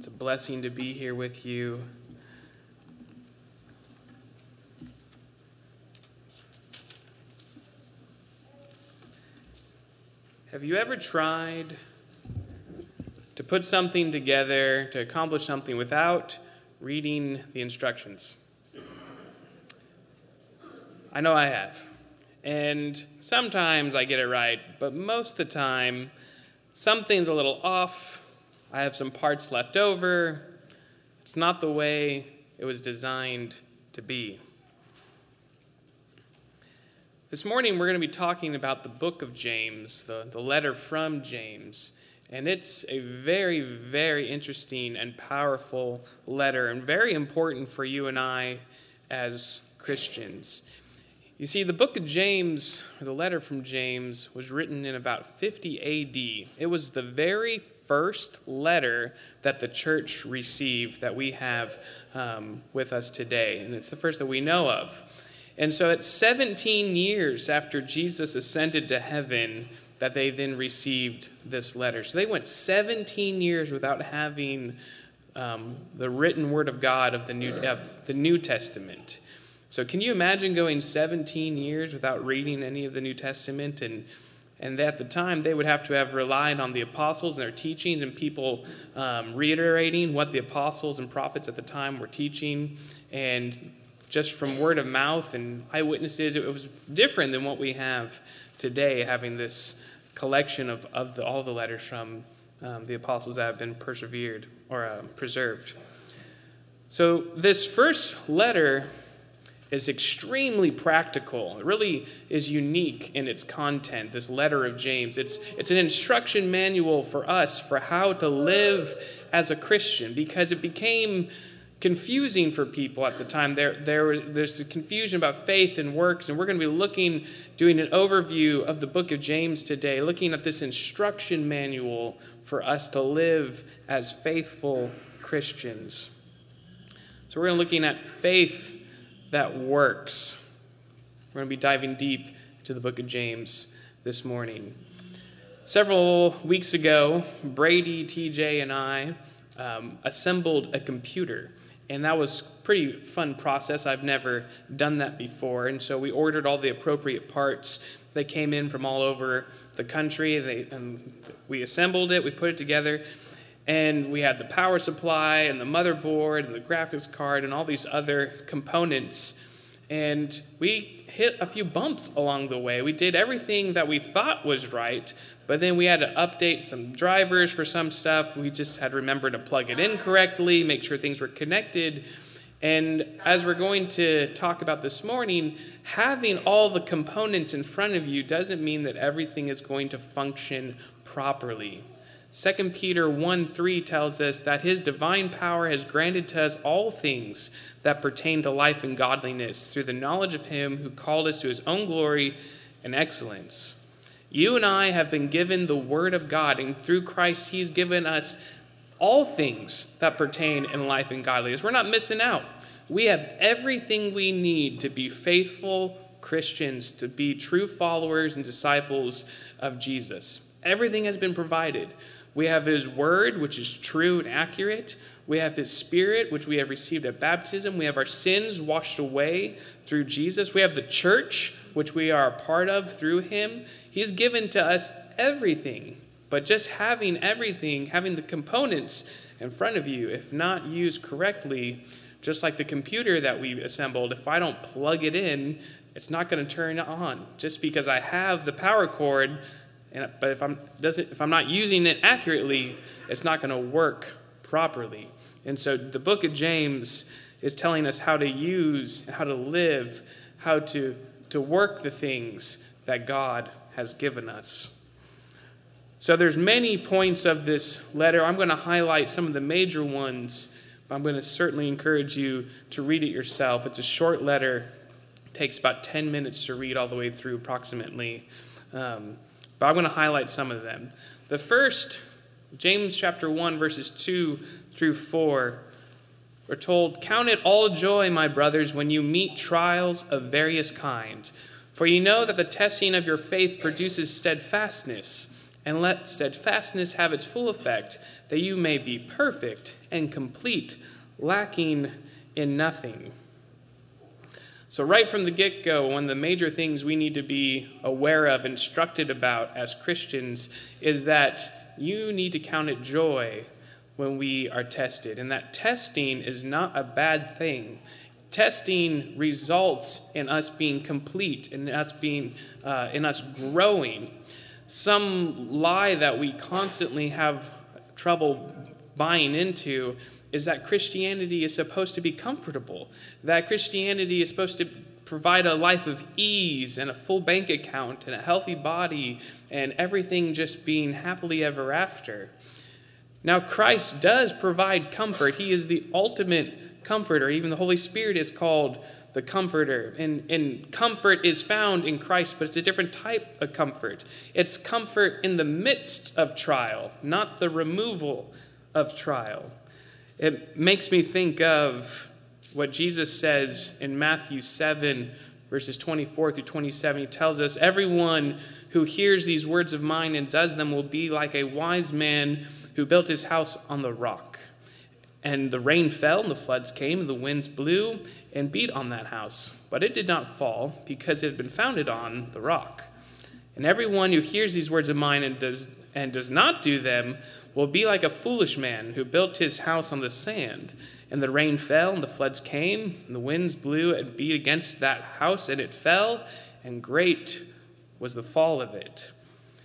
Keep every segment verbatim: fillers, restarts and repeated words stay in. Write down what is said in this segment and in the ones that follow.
It's a blessing to be here with you. Have you ever tried to put something together, to accomplish something without reading the instructions? I know I have. And sometimes I get it right, but most of the time, something's a little off. I have some parts left over. It's not the way it was designed to be. This morning, we're going to be talking about the book of James, the, the letter from James. And it's a very, very interesting and powerful letter, and very important for you and I as Christians. You see, the book of James, or the letter from James, was written in about fifty A D. It was the very first letter that the church received that we have um, with us today, and it's the first that we know of. And so it's seventeen years after Jesus ascended to heaven that they then received this letter. So they went seventeen years without having um, the written word of God of the New, of the New Testament. So can you imagine going seventeen years without reading any of the New Testament? And and at the time, they would have to have relied on the apostles and their teachings and people um, reiterating what the apostles and prophets at the time were teaching. And just from word of mouth and eyewitnesses, it was different than what we have today, having this collection of, of the, all the letters from um, the apostles that have been persevered or uh, preserved. So this first letter is extremely practical. It really is unique in its content, this letter of James. It's, it's an instruction manual for us for how to live as a Christian, because it became confusing for people at the time. There, there was, there's a confusion about faith and works, and we're going to be looking, doing an overview of the book of James today, looking at this instruction manual for us to live as faithful Christians. So we're going to be looking at faith that works. We're going to be diving deep into the book of James this morning. Several weeks ago, Brady, T J, and I um, assembled a computer. And that was a pretty fun process. I've never done that before. And so we ordered all the appropriate parts. They came in from all over the country. They, and we assembled it. We put it together. And we had the power supply and the motherboard and the graphics card and all these other components. And we hit a few bumps along the way. We did everything that we thought was right, but then we had to update some drivers for some stuff. We just had to remember to plug it in correctly, make sure things were connected. And as we're going to talk about this morning, having all the components in front of you doesn't mean that everything is going to function properly. Second Peter one three tells us that his divine power has granted to us all things that pertain to life and godliness through the knowledge of him who called us to his own glory and excellence. You and I have been given the word of God, and through Christ he's given us all things that pertain in life and godliness. We're not missing out. We have everything we need to be faithful Christians, to be true followers and disciples of Jesus. Everything has been provided. We have his word, which is true and accurate. We have his spirit, which we have received at baptism. We have our sins washed away through Jesus. We have the church, which we are a part of through him. He's given to us everything. But just having everything, having the components in front of you, if not used correctly, just like the computer that we assembled, if I don't plug it in, it's not going to turn on. Just because I have the power cord, And, but if I'm doesn't if I'm not using it accurately, it's not going to work properly. And so the book of James is telling us how to use, how to live, how to, to work the things that God has given us. So there's many points of this letter. I'm going to highlight some of the major ones, but I'm going to certainly encourage you to read it yourself. It's a short letter. It takes about ten minutes to read all the way through approximately. Um, But I'm going to highlight some of them. The first, James chapter one, verses two through four, we're told, "Count it all joy, my brothers, when you meet trials of various kinds. For you know that the testing of your faith produces steadfastness. and let steadfastness have its full effect, that you may be perfect and complete, lacking in nothing. So right from the get-go, one of the major things we need to be aware of, instructed about as Christians, is that you need to count it joy when we are tested. And that testing is not a bad thing. Testing results in us being complete, in us being, uh, in us growing. Some lie that we constantly have trouble buying into is that Christianity is supposed to be comfortable, that Christianity is supposed to provide a life of ease and a full bank account and a healthy body and everything just being happily ever after. Now, Christ does provide comfort. He is the ultimate comforter. Even the Holy Spirit is called the comforter. And, and comfort is found in Christ, but it's a different type of comfort. It's comfort in the midst of trial, not the removal of trial. It makes me think of what Jesus says in Matthew seven, verses twenty-four through twenty-seven. He tells us, everyone who hears these words of mine and does them will be like a wise man who built his house on the rock. And the rain fell, and the floods came, and the winds blew and beat on that house. But it did not fall, because it had been founded on the rock. And everyone who hears these words of mine and does and does not do them will be like a foolish man who built his house on the sand. And the rain fell, and the floods came, and the winds blew and beat against that house, and it fell, and great was the fall of it.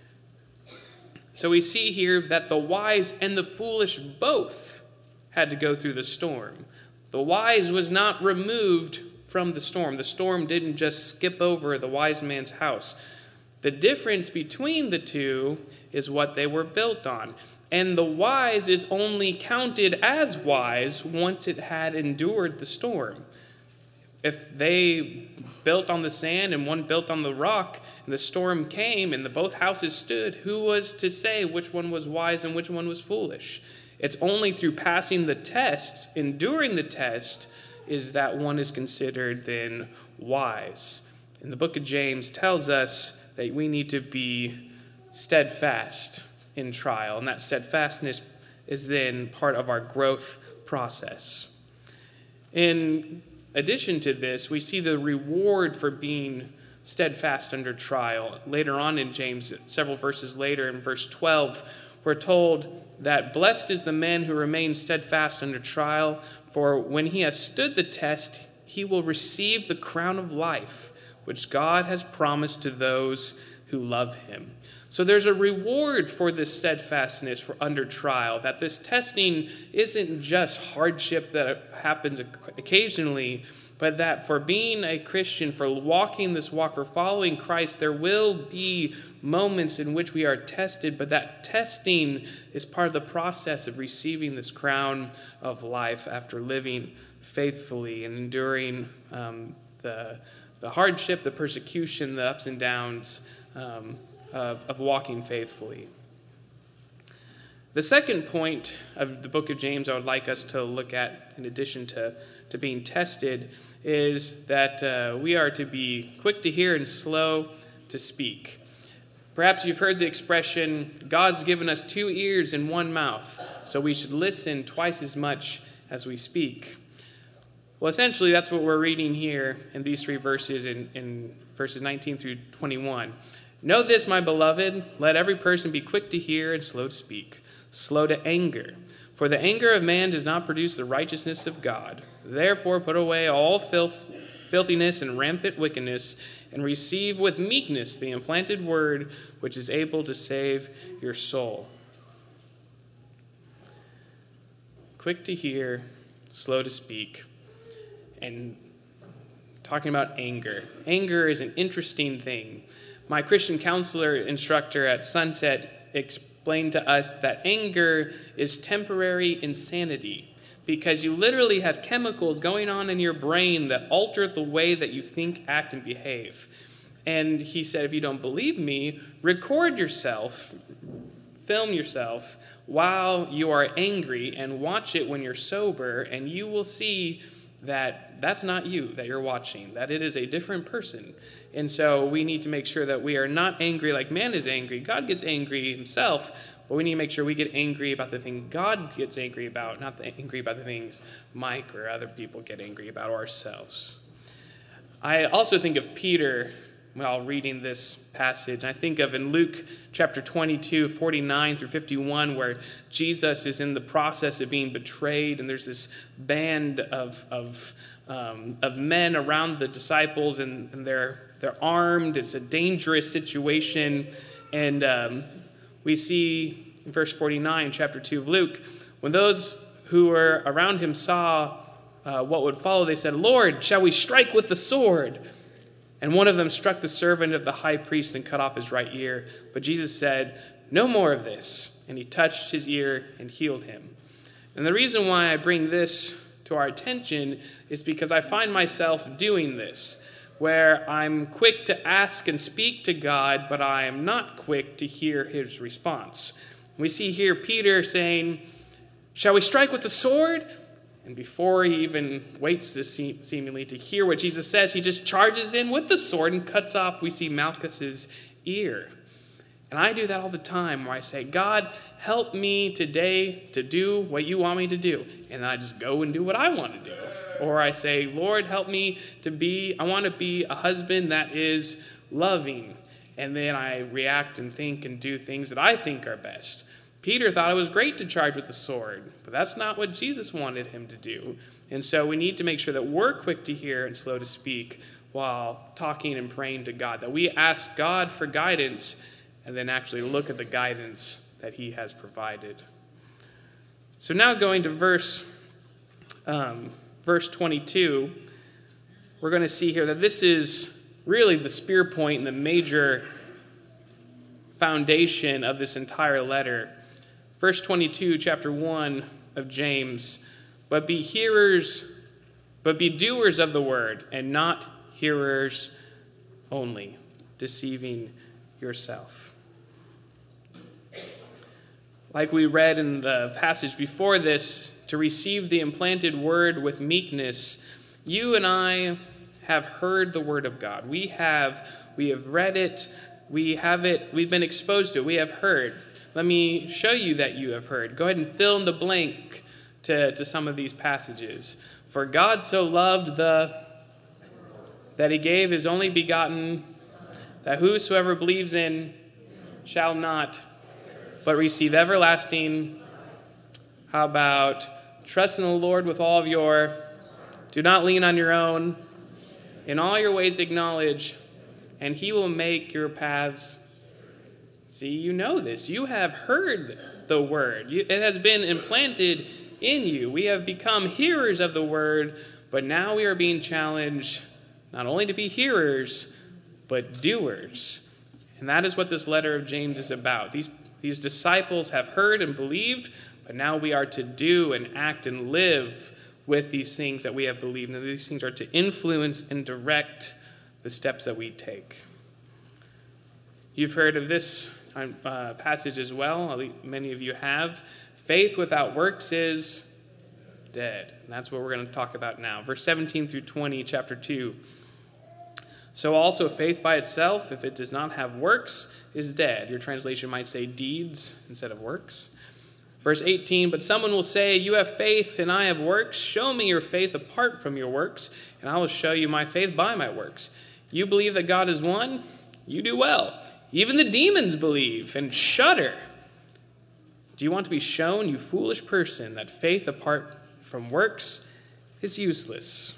So we see here that the wise and the foolish both had to go through the storm. The wise was not removed from the storm. The storm didn't just skip over the wise man's house. The difference between the two is what they were built on. And the wise is only counted as wise once it had endured the storm. If they built on the sand and one built on the rock, and the storm came and the both houses stood, who was to say which one was wise and which one was foolish? It's only through passing the test, enduring the test, is that one is considered then wise. And the book of James tells us that we need to be steadfast in trial, and that steadfastness is then part of our growth process. In addition to this, we see the reward for being steadfast under trial. Later on in James, several verses later, in verse twelve, we're told that blessed is the man who remains steadfast under trial, for when he has stood the test, he will receive the crown of life, which God has promised to those who love him. So there's a reward for this steadfastness for under trial, that this testing isn't just hardship that happens occasionally, but that for being a Christian, for walking this walk, for following Christ, there will be moments in which we are tested, but that testing is part of the process of receiving this crown of life after living faithfully and enduring um, the, the hardship, the persecution, the ups and downs um, of, of walking faithfully. The second point of the book of James I would like us to look at, in addition to, to being tested, is that uh, we are to be quick to hear and slow to speak. Perhaps you've heard the expression, God's given us two ears and one mouth, so we should listen twice as much as we speak. Well, essentially, that's what we're reading here in these three verses, in, in verses nineteen through twenty-one. Know this, my beloved, let every person be quick to hear and slow to speak, slow to anger. For the anger of man does not produce the righteousness of God. Therefore put away all filth, filthiness and rampant wickedness, and receive with meekness the implanted word, which is able to save your soul. Quick to hear, slow to speak, and talking about anger. Anger is an interesting thing. My Christian counselor instructor at Sunset explained to us that anger is temporary insanity, because you literally have chemicals going on in your brain that alter the way that you think, act, and behave. And he said, if you don't believe me, record yourself, film yourself while you are angry, and watch it when you're sober, and you will see that that's not you that you're watching, that it is a different person. And so we need to make sure that we are not angry like man is angry. God gets angry himself, but we need to make sure we get angry about the thing God gets angry about, not the, angry about the things Mike or other people get angry about, or ourselves. I also think of Peter while reading this passage. I think of in Luke chapter twenty-two, forty-nine through fifty-one, where Jesus is in the process of being betrayed, and there's this band of of um, of men around the disciples, and, and they're they're armed. It's a dangerous situation, and um, we see in verse forty-nine, chapter two of Luke, when those who were around him saw uh, what would follow, they said, "Lord, shall we strike with the sword?" And one of them struck the servant of the high priest and cut off his right ear. But Jesus said, "No more of this." And he touched his ear and healed him. And the reason why I bring this to our attention is because I find myself doing this, where I'm quick to ask and speak to God, but I am not quick to hear his response. We see here Peter saying, "Shall we strike with the sword?" And before he even waits to see, seemingly to hear what Jesus says, he just charges in with the sword and cuts off, we see, Malchus's ear. And I do that all the time, where I say, "God, help me today to do what you want me to do." And I just go and do what I want to do. Or I say, "Lord, help me to be, I want to be a husband that is loving." And then I react and think and do things that I think are best. Peter thought it was great to charge with the sword, but that's not what Jesus wanted him to do. And so we need to make sure that we're quick to hear and slow to speak while talking and praying to God, that we ask God for guidance and then actually look at the guidance that he has provided. So now going to verse, um, verse twenty-two, we're going to see here that this is really the spear point and the major foundation of this entire letter. Verse twenty-two, chapter one of James, but be hearers, but be doers of the word, and not hearers only, deceiving yourself. Like we read in the passage before this, to receive the implanted word with meekness, you and I have heard the word of God. We have, we have read it, we have it, we've been exposed to it, we have heard. Let me show you that you have heard. Go ahead and fill in the blank to, to some of these passages. For God so loved the, that he gave his only begotten, that whosoever believes in shall not, but receive everlasting. How about trust in the Lord with all of your, do not lean on your own, in all your ways acknowledge, and he will make your paths. See, you know this. You have heard the word. It has been implanted in you. We have become hearers of the word, but now we are being challenged not only to be hearers, but doers. And that is what this letter of James is about. These, these disciples have heard and believed, but now we are to do and act and live with these things that we have believed. And these things are to influence and direct the steps that we take. You've heard of this uh, passage as well. At least many of you have. Faith without works is dead. And that's what we're going to talk about now. Verse seventeen through twenty, chapter two. So also faith by itself, if it does not have works, is dead. Your translation might say deeds instead of works. Verse eighteen, but someone will say, you have faith and I have works. Show me your faith apart from your works, and I will show you my faith by my works. You believe that God is one? You do well. Even the demons believe and shudder. Do you want to be shown, you foolish person, that faith apart from works is useless?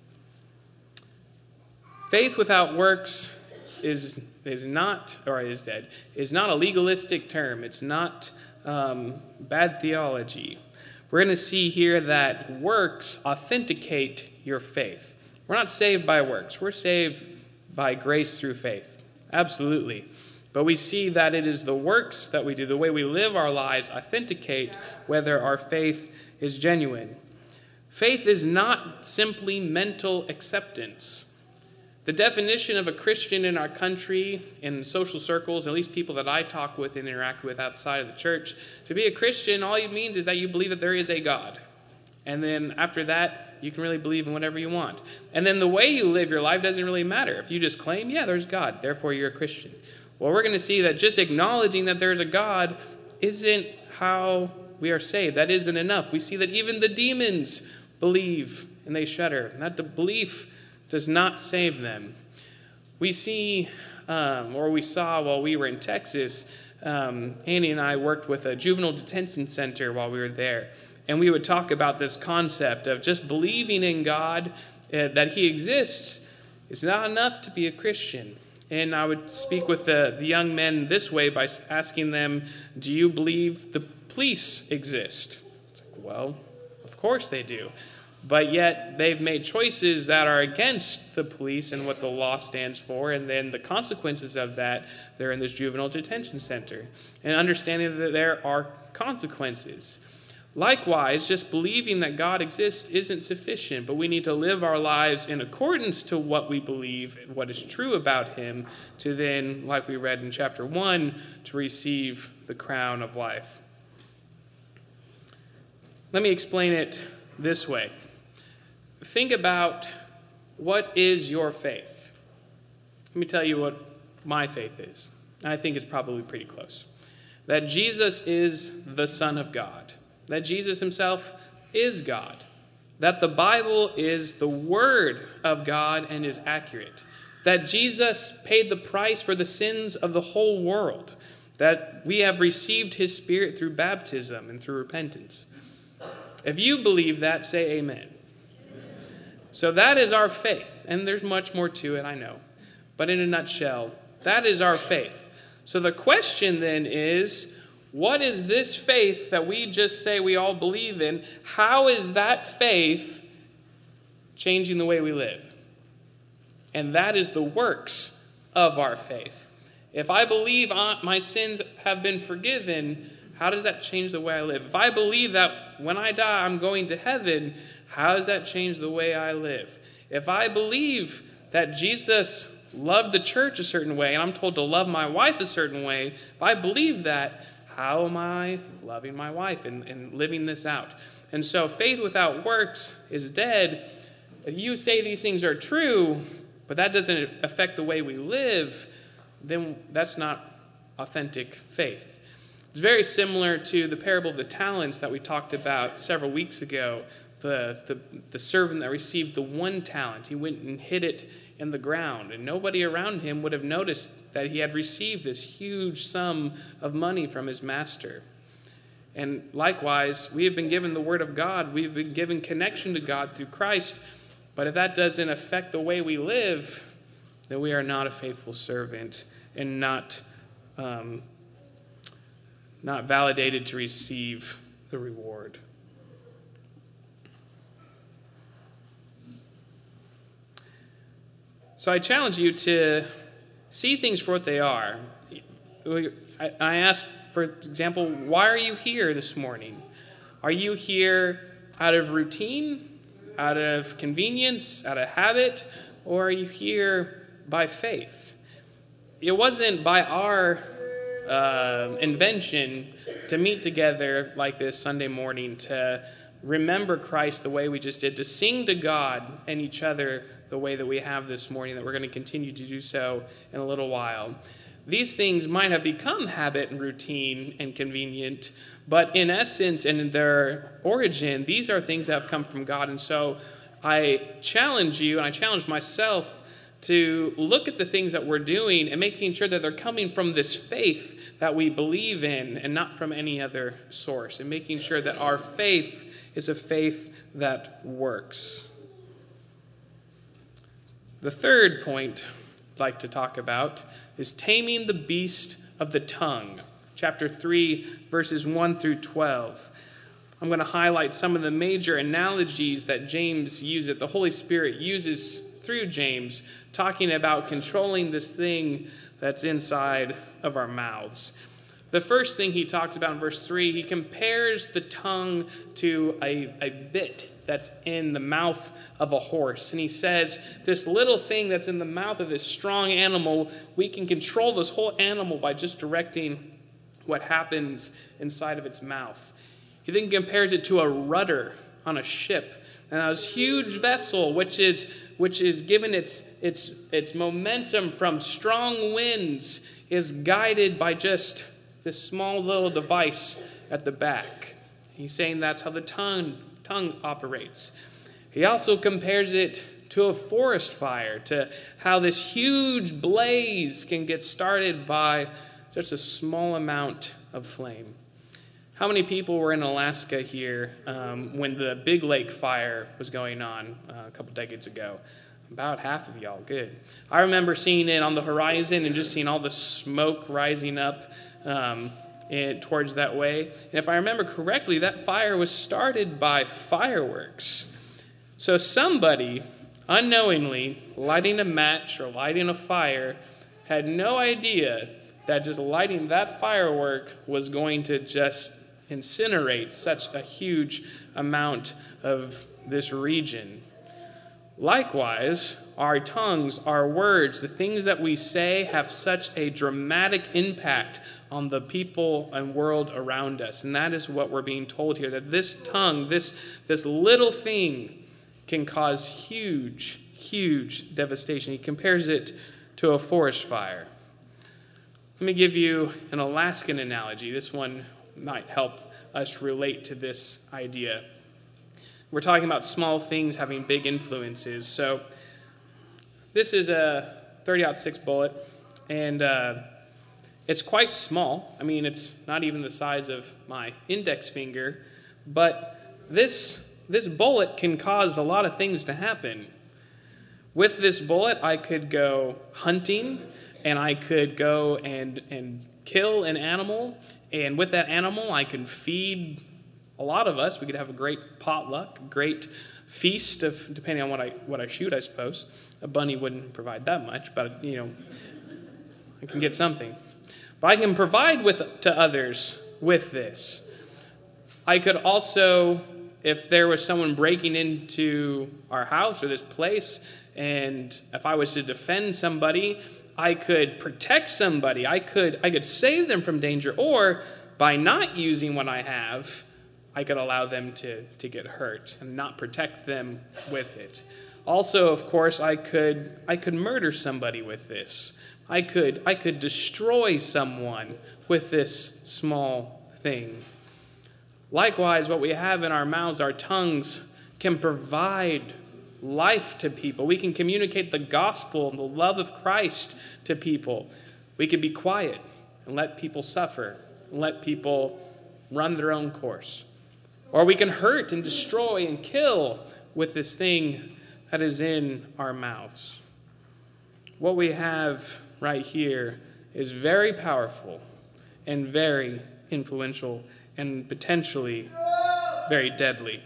Faith without works is, is not, or is dead, is not a legalistic term. It's not um, bad theology. We're going to see here that works authenticate your faith. We're not saved by works. We're saved by grace through faith. Absolutely. But we see that it is the works that we do, the way we live our lives, authenticate whether our faith is genuine. Faith is not simply mental acceptance. The definition of a Christian in our country, in social circles, at least people that I talk with and interact with outside of the church, to be a Christian, all it means is that you believe that there is a God. And then after that, you can really believe in whatever you want. And then the way you live your life doesn't really matter. If you just claim, yeah, there's God, therefore you're a Christian. Well, we're going to see that just acknowledging that there's a God isn't how we are saved. That isn't enough. We see that even the demons believe and they shudder. That the belief does not save them. We see, um, or we saw while we were in Texas, um, Annie and I worked with a juvenile detention center while we were there. And we would talk about this concept of just believing in God, uh, that he exists, is not enough to be a Christian. And I would speak with the, the young men this way by asking them, do you believe the police exist? It's like, well, of course they do. But yet they've made choices that are against the police and what the law stands for, and then the consequences of that, they're in this juvenile detention center. And understanding that there are consequences. Likewise, just believing that God exists isn't sufficient, but we need to live our lives in accordance to what we believe, what is true about him, to then, like we read in chapter one, to receive the crown of life. Let me explain it this way. Think about, what is your faith? Let me tell you what my faith is. I think it's probably pretty close. That Jesus is the Son of God. That Jesus himself is God. That the Bible is the Word of God and is accurate. That Jesus paid the price for the sins of the whole world. That we have received his Spirit through baptism and through repentance. If you believe that, say amen. So that is our faith, and there's much more to it, I know. But in a nutshell, that is our faith. So the question then is, what is this faith that we just say we all believe in? How is that faith changing the way we live? And that is the works of our faith. If I believe my sins have been forgiven, how does that change the way I live? If I believe that when I die I'm going to heaven, how does that change the way I live? If I believe that Jesus loved the church a certain way, and I'm told to love my wife a certain way, if I believe that, how am I loving my wife and, and living this out? And so faith without works is dead. If you say these things are true, but that doesn't affect the way we live, then that's not authentic faith. It's very similar to the parable of the talents that we talked about several weeks ago. The, the, the servant that received the one talent, he went and hid it in the ground, and nobody around him would have noticed that he had received this huge sum of money from his master. And likewise, we have been given the Word of God. We've been given connection to God through Christ. But if that doesn't affect the way we live, then we are not a faithful servant and not, um, not validated to receive the reward. So I challenge you to see things for what they are. I ask, for example, why are you here this morning? Are you here out of routine, out of convenience, out of habit, or are you here by faith? It wasn't by our uh, invention to meet together like this Sunday morning, to remember Christ the way we just did, to sing to God and each other the way that we have this morning, that we're going to continue to do so in a little while. These things might have become habit and routine and convenient, but in essence and in their origin, these are things that have come from God. And so I challenge you, and I challenge myself, to look at the things that we're doing and making sure that they're coming from this faith that we believe in and not from any other source, and making sure that our faith is a faith that works. The third point I'd like to talk about is taming the beast of the tongue. Chapter three, verses one through twelve. I'm going to highlight some of the major analogies that James uses, the Holy Spirit uses through James, talking about controlling this thing that's inside of our mouths. The first thing he talks about in verse three, he compares the tongue to a, a bit that's in the mouth of a horse. And he says, this little thing that's in the mouth of this strong animal, we can control this whole animal by just directing what happens inside of its mouth. He then compares it to a rudder on a ship. And now this huge vessel, which is which is given its its its momentum from strong winds, is guided by just this small little device at the back. He's saying that's how the tongue tongue operates. He also compares it to a forest fire, to how this huge blaze can get started by just a small amount of flame. How many people were in Alaska here um, when the Big Lake fire was going on uh, a couple decades ago? About half of y'all, good. I remember seeing it on the horizon and just seeing all the smoke rising up um, and towards that way. And if I remember correctly, that fire was started by fireworks. So somebody, unknowingly, lighting a match or lighting a fire, had no idea that just lighting that firework was going to just incinerate such a huge amount of this region. Likewise, our tongues, our words, the things that we say have such a dramatic impact on the people and world around us. And that is what we're being told here, that this tongue, this, this little thing can cause huge, huge devastation. He compares it to a forest fire. Let me give you an Alaskan analogy. This one might help us relate to this idea. We're talking about small things having big influences. So this is a thirty aught six bullet, and uh, it's quite small. I mean, it's not even the size of my index finger, but this, this bullet can cause a lot of things to happen. With this bullet, I could go hunting, and I could go and, and kill an animal. And with that animal, I could feed a lot of us. We could have a great potluck, a great feast, of, depending on what I what I shoot, I suppose. A bunny wouldn't provide that much, but, you know, I can get something. But I can provide with to others with this. I could also, if there was someone breaking into our house or this place, and if I was to defend somebody, I could protect somebody. I could I could save them from danger. Or by not using what I have, I could allow them to, to get hurt and not protect them with it. Also, of course, I could I could murder somebody with this. I could I could destroy someone with this small thing. Likewise, what we have in our mouths, our tongues, can provide life to people. We can communicate the gospel and the love of Christ to people. We can be quiet and let people suffer and let people run their own course. Or we can hurt and destroy and kill with this thing that is in our mouths. What we have right here is very powerful and very influential and potentially very deadly.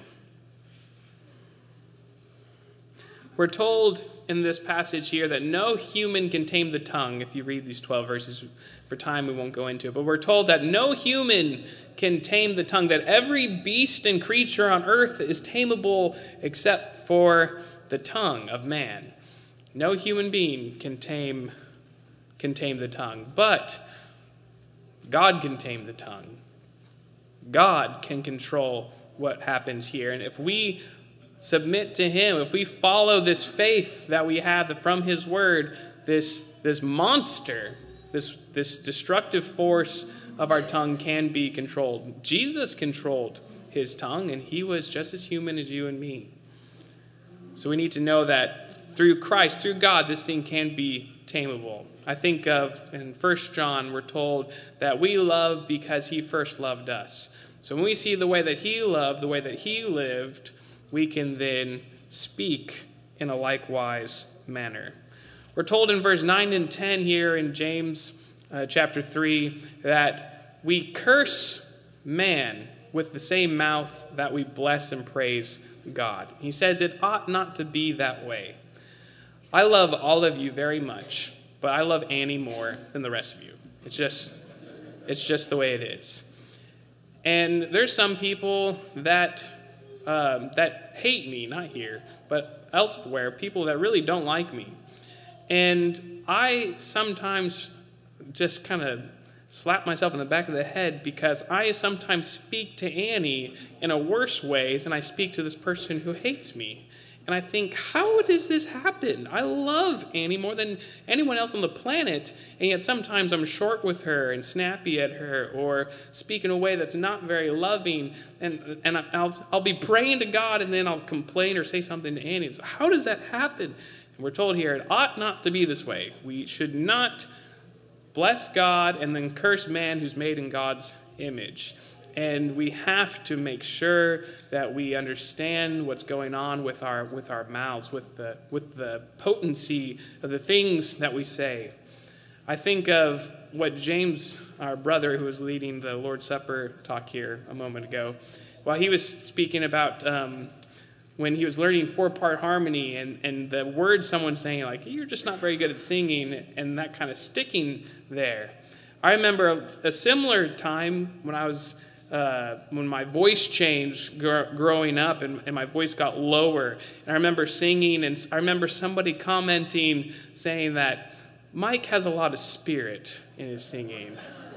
We're told in this passage here that no human can tame the tongue. If you read these twelve verses, for time we won't go into it. But we're told that no human can tame the tongue, that every beast and creature on earth is tameable except for the tongue of man. No human being can tame, can tame the tongue. But God can tame the tongue. God can control what happens here. And if we submit to him, if we follow this faith that we have from his word, this, this monster, this, this destructive force of our tongue can be controlled. Jesus controlled his tongue, and he was just as human as you and me. So we need to know that through Christ, through God, this thing can be tameable. I think of in First John, we're told that we love because he first loved us. So when we see the way that he loved, the way that he lived, we can then speak in a likewise manner. We're told in verse nine and ten here in James uh, chapter three that we curse man with the same mouth that we bless and praise God. He says it ought not to be that way. I love all of you very much, but I love Annie more than the rest of you. It's just, it's just the way it is. And there's some people that Um, that hate me, not here, but elsewhere, people that really don't like me. And I sometimes just kind of slap myself in the back of the head because I sometimes speak to Annie in a worse way than I speak to this person who hates me. And I think, how does this happen? I love Annie more than anyone else on the planet, and yet sometimes I'm short with her and snappy at her or speak in a way that's not very loving, and, and I'll, I'll be praying to God and then I'll complain or say something to Annie. So how does that happen? And we're told here it ought not to be this way. We should not bless God and then curse man who's made in God's image. And we have to make sure that we understand what's going on with our with our mouths, with the with the potency of the things that we say. I think of what James, our brother who was leading the Lord's Supper talk here a moment ago, while he was speaking about um, when he was learning four-part harmony and, and the words someone saying, like, you're just not very good at singing, and that kind of sticking there. I remember a, a similar time when I was Uh, when my voice changed gr- growing up and, and my voice got lower. And I remember singing, and I remember somebody commenting saying that Mike has a lot of spirit in his singing.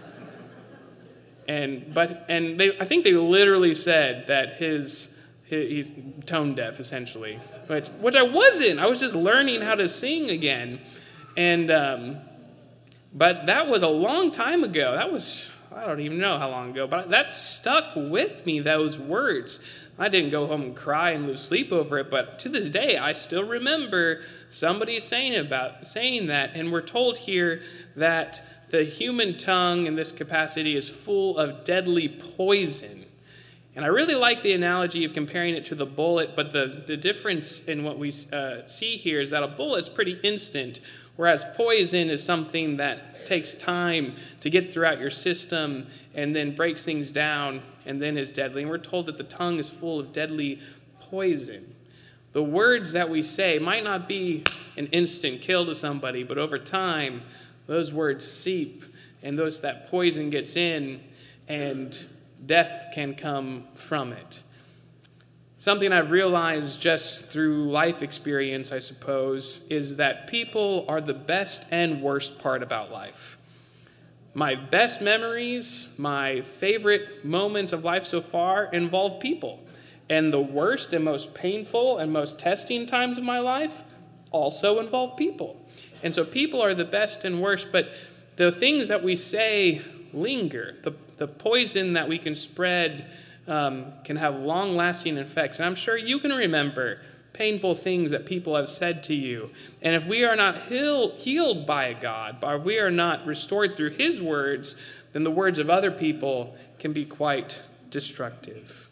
and but and they, I think they literally said that his, his he's tone deaf essentially, which which I wasn't. I was just learning how to sing again, and um, but that was a long time ago. That was. I don't even know how long ago, but that stuck with me, those words. I didn't go home and cry and lose sleep over it, but to this day, I still remember somebody saying about saying that, and we're told here that the human tongue in this capacity is full of deadly poison. And I really like the analogy of comparing it to the bullet, but the, the difference in what we uh, see here is that a bullet's pretty instant, whereas poison is something that takes time to get throughout your system and then breaks things down and then is deadly. And we're told that the tongue is full of deadly poison. The words that we say might not be an instant kill to somebody, but over time, those words seep and those that poison gets in and death can come from it. Something I've realized just through life experience, I suppose, is that people are the best and worst part about life. My best memories, my favorite moments of life so far involve people. And the worst and most painful and most testing times of my life also involve people. And so people are the best and worst, but the things that we say linger. The, the poison that we can spread Um, can have long-lasting effects. And I'm sure you can remember painful things that people have said to you. And if we are not heal, healed by God, or if we are not restored through his words, then the words of other people can be quite destructive.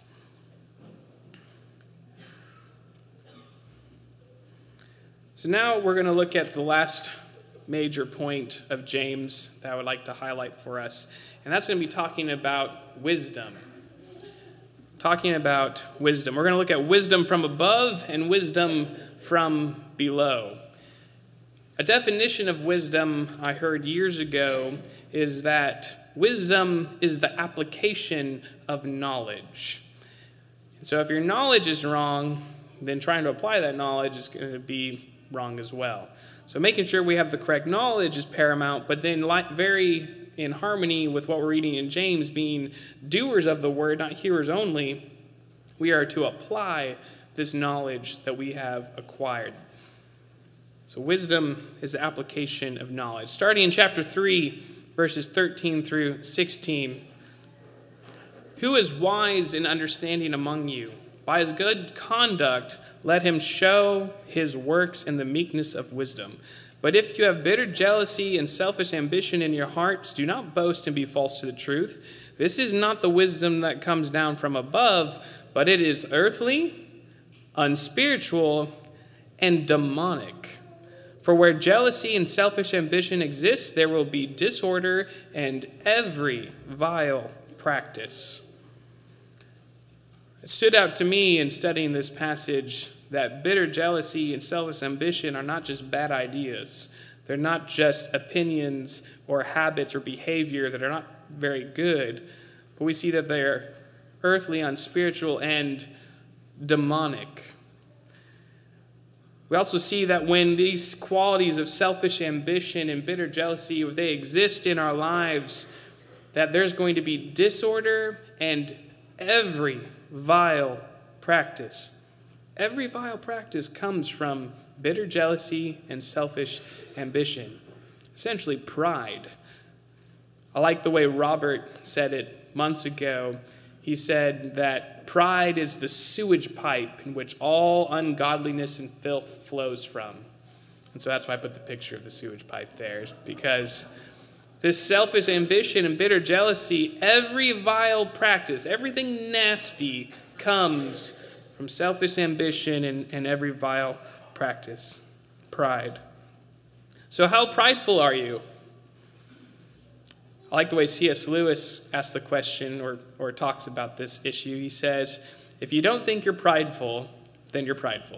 So now we're going to look at the last major point of James that I would like to highlight for us. And that's going to be talking about wisdom. Talking about wisdom. We're going to look at wisdom from above and wisdom from below. A definition of wisdom I heard years ago is that wisdom is the application of knowledge. So if your knowledge is wrong, then trying to apply that knowledge is going to be wrong as well. So making sure we have the correct knowledge is paramount, but then like very in harmony with what we're reading in James, being doers of the word, not hearers only, we are to apply this knowledge that we have acquired. So wisdom is the application of knowledge. Starting in chapter three, verses thirteen through sixteen. Who is wise and understanding among you? By his good conduct, let him show his works in the meekness of wisdom. But if you have bitter jealousy and selfish ambition in your hearts, do not boast and be false to the truth. This is not the wisdom that comes down from above, but it is earthly, unspiritual, and demonic. For where jealousy and selfish ambition exists, there will be disorder and every vile practice. It stood out to me in studying this passage that bitter jealousy and selfish ambition are not just bad ideas. They're not just opinions or habits or behavior that are not very good, but we see that they're earthly, unspiritual, and demonic. We also see that when these qualities of selfish ambition and bitter jealousy, if they exist in our lives, that there's going to be disorder and every vile practice. Every vile practice comes from bitter jealousy and selfish ambition, essentially pride. I like the way Robert said it months ago. He said that pride is the sewage pipe in which all ungodliness and filth flows from. And so that's why I put the picture of the sewage pipe there, because this selfish ambition and bitter jealousy, every vile practice, everything nasty comes from selfish ambition and, and every vile practice, pride. So how prideful are you? I like the way C S Lewis asks the question or, or talks about this issue. He says, if you don't think you're prideful, then you're prideful.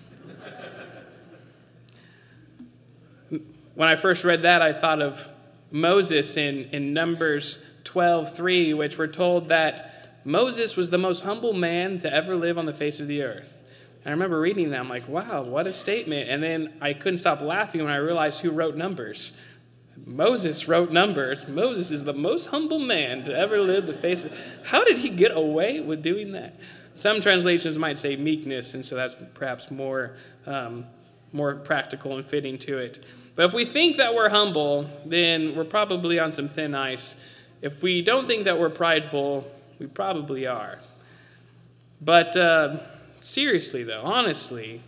When I first read that, I thought of Moses in, in Numbers twelve three, which we're told that Moses was the most humble man to ever live on the face of the earth. And I remember reading that. I'm like, wow, what a statement. And then I couldn't stop laughing when I realized who wrote Numbers. Moses wrote Numbers. Moses is the most humble man to ever live the face of... How did he get away with doing that? Some translations might say meekness, and so that's perhaps more, um, more practical and fitting to it. But if we think that we're humble, then we're probably on some thin ice. If we don't think that we're prideful, we probably are. But uh, seriously, though, honestly,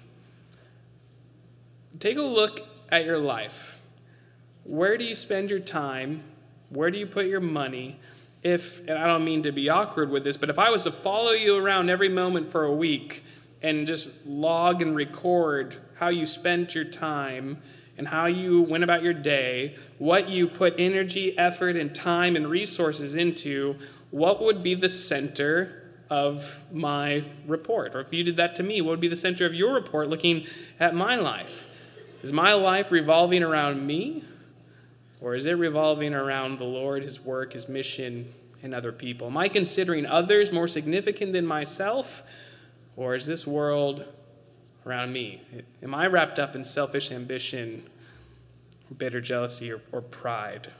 take a look at your life. Where do you spend your time? Where do you put your money? If, and I don't mean to be awkward with this, but if I was to follow you around every moment for a week and just log and record how you spent your time and how you went about your day, what you put energy, effort, and time and resources into, what would be the center of my report? Or if you did that to me, what would be the center of your report looking at my life? Is my life revolving around me? Or is it revolving around the Lord, his work, his mission, and other people? Am I considering others more significant than myself? Or is this world around me? Am I wrapped up in selfish ambition, bitter jealousy, or, or pride?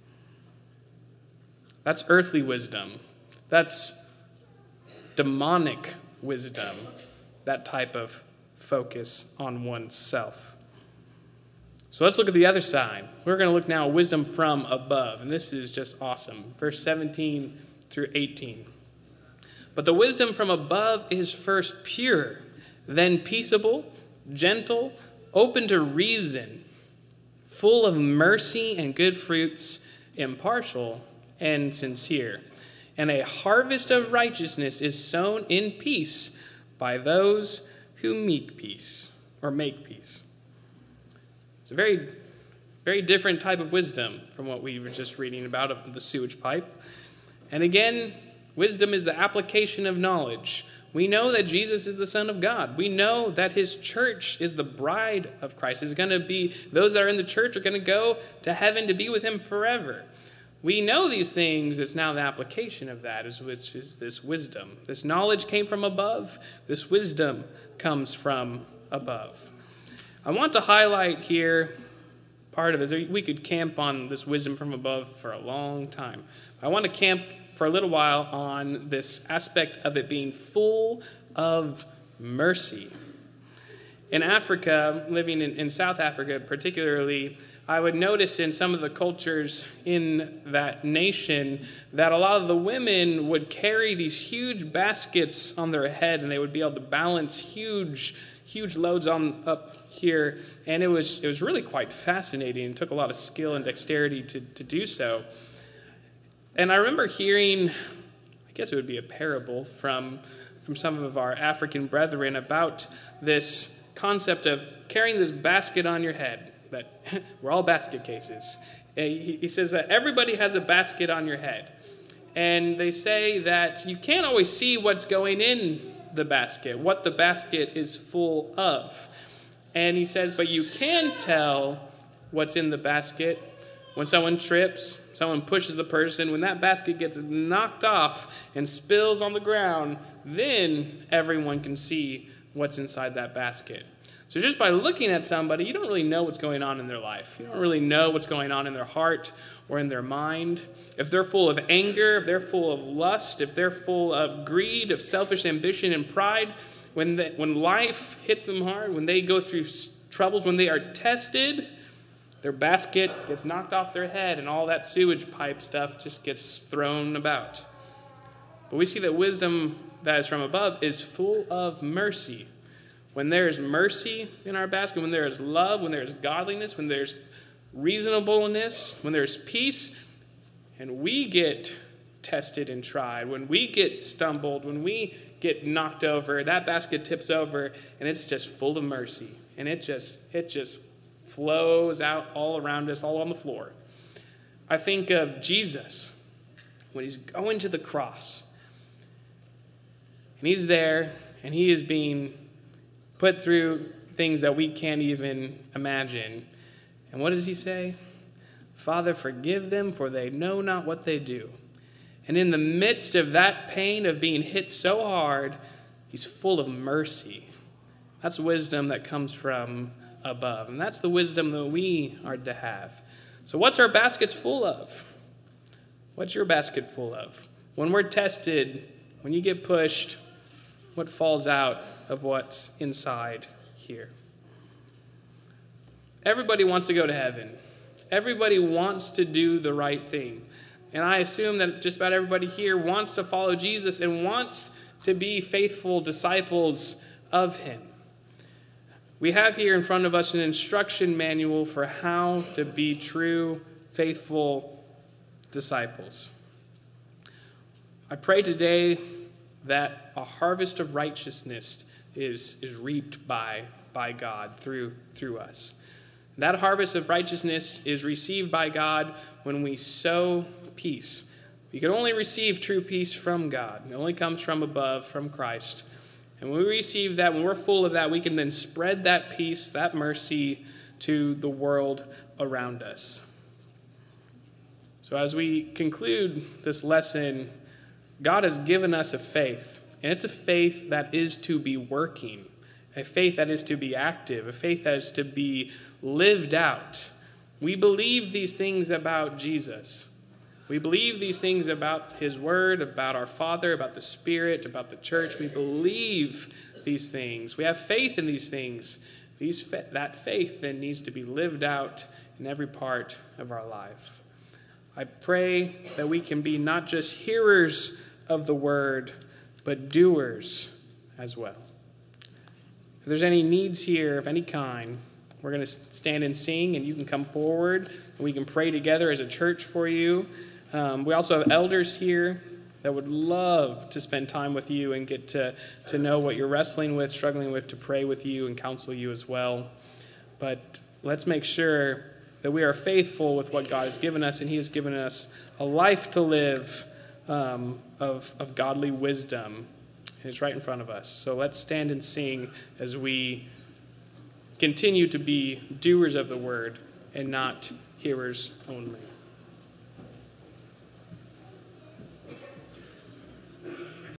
That's earthly wisdom. That's demonic wisdom, that type of focus on oneself. So let's look at the other side. We're going to look now at wisdom from above, and this is just awesome. Verse seventeen through eighteen. But the wisdom from above is first pure, then peaceable, gentle, open to reason, full of mercy and good fruits, impartial and sincere. And a harvest of righteousness is sown in peace by those who make peace, or make peace. It's a very, very different type of wisdom from what we were just reading about of the sewage pipe. And again, wisdom is the application of knowledge. We know that Jesus is the Son of God. We know that his church is the bride of Christ. It's going to be, those that are in the church are going to go to heaven to be with him forever. We know these things. It's now the application of that, which is this wisdom. This knowledge came from above. This wisdom comes from above. I want to highlight here part of it. We could camp on this wisdom from above for a long time. I want to camp for a little while on this aspect of it being full of mercy. In Africa, living in, in South Africa particularly, I would notice in some of the cultures in that nation that a lot of the women would carry these huge baskets on their head, and they would be able to balance huge, huge loads on up here. And it was it was really quite fascinating. It took a lot of skill and dexterity to, to do so. And I remember hearing, I guess it would be a parable from, from some of our African brethren about this concept of carrying this basket on your head. That we're all basket cases. He, he says that everybody has a basket on your head. And they say that you can't always see what's going in the basket, what the basket is full of. And he says, but you can tell what's in the basket when someone trips, someone pushes the person. When that basket gets knocked off and spills on the ground, then everyone can see what's inside that basket. So just by looking at somebody, you don't really know what's going on in their life. You don't really know what's going on in their heart or in their mind, if they're full of anger, if they're full of lust, if they're full of greed, of selfish ambition and pride, when the, when life hits them hard, when they go through troubles, when they are tested, their basket gets knocked off their head and all that sewage pipe stuff just gets thrown about. But we see that wisdom that is from above is full of mercy. When there is mercy in our basket, when there is love, when there is godliness, when there's reasonableness, when there's peace, and we get tested and tried, when we get stumbled, when we get knocked over, that basket tips over, and it's just full of mercy. And it just it just flows out all around us, all on the floor. I think of Jesus when he's going to the cross. And he's there, and he is being put through things that we can't even imagine. And what does he say? Father, forgive them, for they know not what they do. And in the midst of that pain of being hit so hard, he's full of mercy. That's wisdom that comes from above. And that's the wisdom that we are to have. So what's our baskets full of? What's your basket full of? When we're tested, when you get pushed, what falls out of what's inside here? Everybody wants to go to heaven. Everybody wants to do the right thing. And I assume that just about everybody here wants to follow Jesus and wants to be faithful disciples of him. We have here in front of us an instruction manual for how to be true, faithful disciples. I pray today that a harvest of righteousness is, is reaped by, by God through, through us. That harvest of righteousness is received by God when we sow peace. We can only receive true peace from God. It only comes from above, from Christ. And when we receive that, when we're full of that, we can then spread that peace, that mercy to the world around us. So as we conclude this lesson, God has given us a faith, and it's a faith that is to be working, a faith that is to be active, a faith that is to be lived out. We believe these things about Jesus. We believe these things about his word, about our Father, about the Spirit, about the church. We believe these things. We have faith in these things. These, that faith then needs to be lived out in every part of our life. I pray that we can be not just hearers of the word, but doers as well. If there's any needs here of any kind, we're going to stand and sing, and you can come forward, and we can pray together as a church for you. Um, we also have elders here that would love to spend time with you and get to, to know what you're wrestling with, struggling with, to pray with you and counsel you as well. But let's make sure that we are faithful with what God has given us, and he has given us a life to live um, of, of godly wisdom. And it's right in front of us. So let's stand and sing as we continue to be doers of the word and not hearers only.